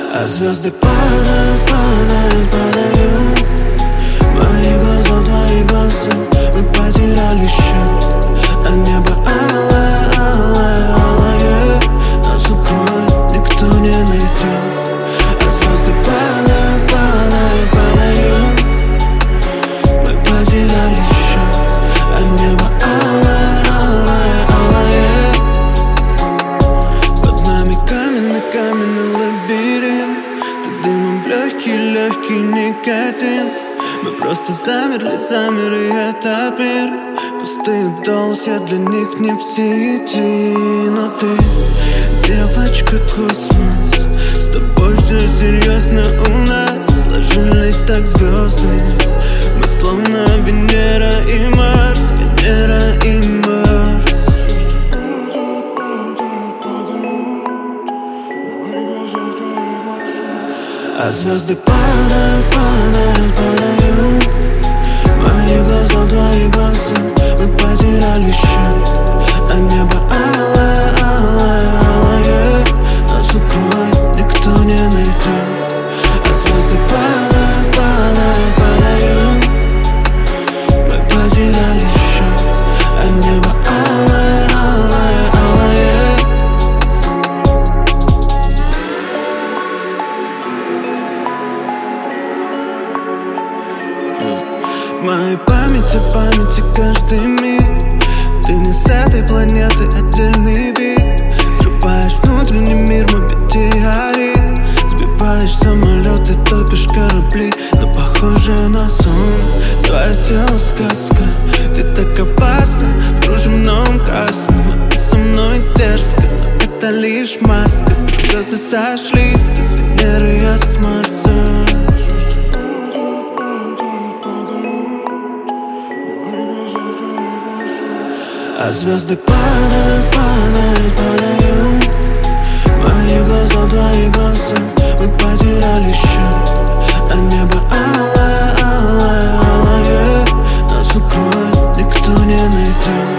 А звезды падают, падают, падают. Мои глаза в твои глаза, мы потеряли счет. А небо алое, алое, алое. Нас укроет, никто не найдет. А звезды падают, падают, падают. Мы потеряли счет. А небо алое, алое, алое. Под нами каменный, каменный лабиринт. Ты дымом легкий, легкий никотин. Мы просто замерли, замерли этот мир. Пустые доллары, я для них не в сети. Но ты, девочка, космос. С тобой все серьезно у нас. Сложились так звезды. Мы словно Венера и Марс, Венера и Марс. А звезды падают, падают, падают. Мои глаза в твои глаза, мы потеряли счет. А небо алое, алое, алое. Нас укроет, никто не найдет. А звезды падают, падают, падают. Мы потеряли счет. А небо алое, алое, алое. В моей памяти, памяти каждый миг. Ты не с этой планеты, отдельный вид. Взрываешь внутренний мир, мой метеорит. Сбиваешь самолеты, топишь корабли. Но похоже на сон, твое тело сказка. Ты так опасна в кружевном красном. Ты со мной дерзко, но это лишь маска. Звезды сошлись, ты с Венеры, я с Марса. А звезды падают, падают, падают. Мои глаза в твои глаза, мы потеряли счет. А небо алое, алое, алое. Нас укроет, никто не найдет.